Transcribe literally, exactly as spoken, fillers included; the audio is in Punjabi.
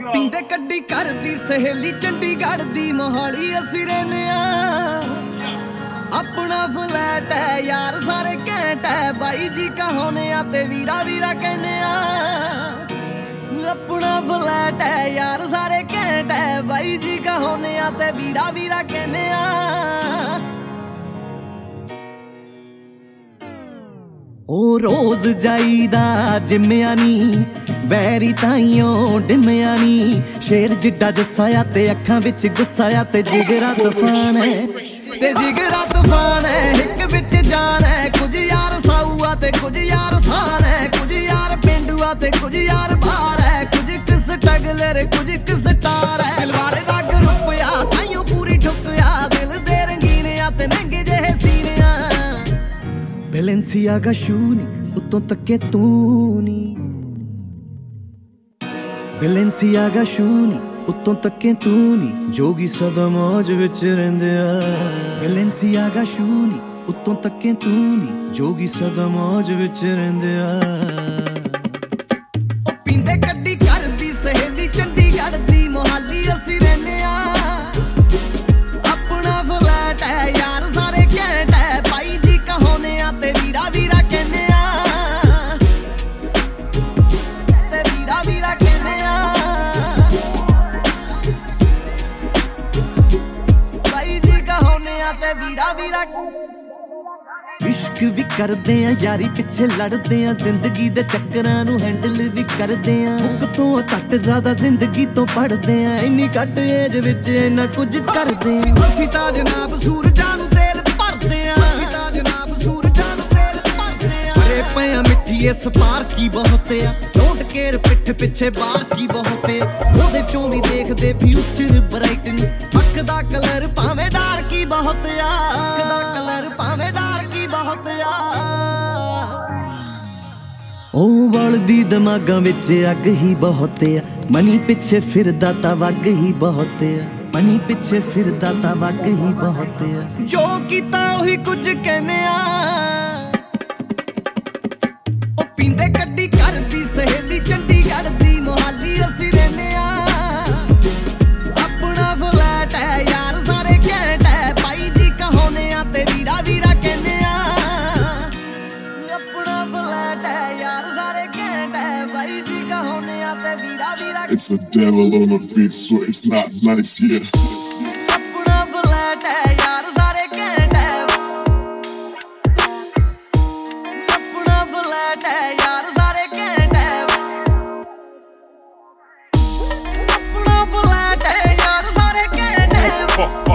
ਪੀਂਦੇ ਕੱਢੀ ਕਰਦੀ ਸਹੇਲੀ ਚੰਡੀਗੜ੍ਹ ਦੀ ਮੋਹਾਲੀ ਅਸੀਂ ਰਹਿੰਦੇ ਆ। ਆਪਣਾ ਫਲੈਟ ਹੈ ਯਾਰ ਸਾਰੇ ਘੈਂਟ ਹੈ ਬਾਈ ਜੀ ਕਹਾਉਨੇ ਆ ਤੇ ਵੀਰਾ ਵੀਰਾ ਕਹਿੰਦੇ ਆ। ਆਪਣਾ ਫਲੈਟ ਹੈ ਯਾਰ ਸਾਰੇ ਘੈਂਟ ਹੈ ਬਾਈ ਜੀ ਕਹਾਉਨੇ ਆ ਤੇ ਵੀਰਾ ਵੀਰਾ ਕਹਿੰਦੇ ਆ। ਉਹ ਰੋਜ਼ ਜਾਈਦਾ ਜਿੰਮਿਆ ਨੀ ਵੈਰੀ ਤਾਈਓ ਡਿੰਮਿਆ ਨੀ। ਸ਼ੇਰ ਜਿੱਡਾ ਜੱਸਾ ਆ ਤੇ ਅੱਖਾਂ ਵਿੱਚ ਗੁੱਸਾ ਆ ਤੇ ਜਿਗਰਾ ਤੂਫਾਨ ਹੈ ਤੇ ਜਿਗਰਾ ਤੂਫਾਨ ਹੈ। ਇੱਕ ਵਿੱਚ ਜਾਨ ਹੈ ਕੁਝ ਯਾਰ ਸਾਊ ਆ ਤੇ ਕੁਝ ਯਾਰ ਸਾਨ ਹੈ। ਕੁਝ ਯਾਰ ਪੇਂਡੂ ਆ ਤੇ ਕੁਝ ਯਾਰ ਬਾਹਰ ਹੈ। ਕੁਝ ਕਿਸ ਟਗਲਰ ਕੁਝ ਕਿਸ ਟਾਰ ਹੈ। ਦਿਲ ਵਾਲੇ ਦਾ ਗਰੁੱਪ ਆ ਤਾਈਓ ਪੂਰੀ ਠੁੱਕ ਆ। ਦਿਲ ਦੇ ਰੰਗੀਨ ਆ ਤੇ ਮਹਿੰਗੇ ਜਿਹੇ ਸੀਨੇ ਆ। ਬੈਲੈਂਸੀਆਗਾ ਸ਼ੂ ਨੀ ਉੱਤੋਂ ਤੱਕੇ ਤੂੰ ਨੀ। ਬੈਲੈਂਸੀਆਗਾ ਸ਼ੂ ਨੀ ਉੱਤੋਂ ਤੱਕੇ ਤੂੰ ਨੀ। ਜੋਗੀ ਸਦਾ ਮੌਜ ਵਿੱਚ ਰਹਿੰਦੇ ਆ। ਬੈਲੈਂਸੀਆਗਾ ਸ਼ੂ ਨੀ ਉੱਤੋਂ ਤੱਕੇ ਤੂੰ ਨੀ। ਜੋਗੀ ਸਦਾ ਮੌਜ ਵਿੱਚ ਰਹਿੰਦੇ ਆ। ਉਹ ਪੀਂਦੇ ਕੱਢੀ ਕਰਦੀ ਸਹੇਲੀ ਚੰਡੀਗੜ੍ਹ ਦੀ ਮੋਹਾਲੀ ਅਸੀਂ ਰਹਿੰਦੇ ਆ। ਆਪਣਾ ਫਲੈਟ ਹੈ ਯਾਰ ਸਾਰੇ ਘੈਂਟ ਹੈ ਬਾਈ ਜੀ ਕਹਾਉਨੇ ਆ ਤੇ ਵੀਰਾ ਵੀਰਾ ਕਹਿੰਦੇ ਆ। ਤੇ ਵੀਰਾ ਵੀਰਾ ਕਹਿੰਦੇ ਆ। ਬਾਈ ਜੀ ਕਹਾਉਨੇ ਆ ਤੇ ਵੀਰਾ ਵੀਰਾ। ਇਸ਼ਕ ਵੀ ਕਰਦੇ ਆ ਯਾਰੀ ਪਿੱਛੇ ਲੜਦੇ ਆ। ਜ਼ਿੰਦਗੀ ਦੇ ਚੱਕਰਾਂ ਨੂੰ ਹੈਂਡਲ ਵੀ ਕਰਦੇ ਆ। ਮੁੱਕ ਤੋਂ ਘੱਟ ਜ਼ਿਆਦਾ ਜ਼ਿੰਦਗੀ ਤੋਂ ਪੜਦੇ ਆ। ਇੰਨੀ ਘੱਟ ਏਜ ਵਿੱਚ ਇੰਨਾ ਕੁਝ ਕਰਦੇ ਆ। ਅਸੀਂ ਤਾਂ ਜਨਾਬ ਸੂਰਜਾਂ ਨੂੰ ਤੇਲ ਭਰਦੇ ਆ। ਅਸੀਂ ਤਾਂ ਜਨਾਬ ਸੂਰਜਾਂ ਨੂੰ ਤੇਲ ਭਰਦੇ ਆ। ਅਰੇ ਪਿਆ ਮਿੱਠੀ ਇਸ ਪਾਰਕੀ ਬਹੁਤ ਆ। ਡੋਂਟ ਕੇਅਰ ਪਿੱਠ ਪਿੱਛੇ ਬਾਰਕੀ ਬਹੁਤ ਆ। ਉਹਦੇ ਚੋਂ ਵੀ ਦੇਖਦੇ ਫਿਊਚਰ ਬ੍ਰਾਈਟ ਨੂੰ। ਅੱਖ ਦਾ ਕਲਰ ਭਾਵੇਂ ਡਾਰਕੀ ਬਹੁਤ ਆ। ਅੱਖ ਦਾ ਕਲਰ ਭਾਵੇਂ ਡਾਰਕੀ ਬਹੁਤ ਆ। ਉਹ ਵਲਦੀ ਦਿਮਾਗਾਂ ਵਿੱਚ ਅੱਗ ਹੀ ਬਹੁਤ ਆ। ਮਨੀ ਪਿੱਛੇ ਫਿਰਦਾ ਤਾਂ ਵੱਗ ਹੀ ਬਹੁਤ ਆ। ਮਨੀ ਪਿੱਛੇ ਫਿਰਦਾ ਤਾਂ ਵੱਗ ਹੀ ਬਹੁਤ ਆ। ਜੋ ਕੀਤਾ ਉਹੀ ਕੁਝ ਕਹਿੰਦੇ ਆ। ਉਹ ਪੀਂਦੇ ਕੱਢੀ ਕਰਦੀ ਸਹੇਲੀ ਚੰਡੀਗੜ੍ਹ ਦੀ ਮੋਹਾਲੀ ਅਸੀਂ ਰਹਿੰਦੇ ਆ। ਆਪਣਾ ਫਲੈਟ ਹੈ ਯਾਰ ਸਾਰੇ ਘੈਂਟ ਹੈ ਬਾਈ ਜੀ ਕਹਾਉਨੇ ਆ ਤੇ ਵੀਰਾ ਵੀਰਾ ਕਹਿੰਦੇ ਆ। ਆਪਣਾ ਫਲੈਟ ਹੈ ਯਾਰ ਸਾਰੇ ਘੈਂਟ ਹੈ ਬਾਈ ਜੀ ਕਹਾਉਨੇ ਆ ਤੇ ਵੀਰਾ ਵੀਰਾ। It's the devil on the beat, so it's not nice, yeah. ਆਪਣਾ ਫਲੈਟ ਹੈ ਯਾਰ ਸਾਰੇ ਘੈਂਟ ਹੈ। ਆਪਣਾ ਫਲੈਟ ਹੈ ਯਾਰ ਸਾਰੇ ਘੈਂਟ ਹੈ। ਆਪਣਾ ਫਲੈਟ ਹੈ ਯਾਰ ਸਾਰੇ ਘੈਂਟ ਹੈ।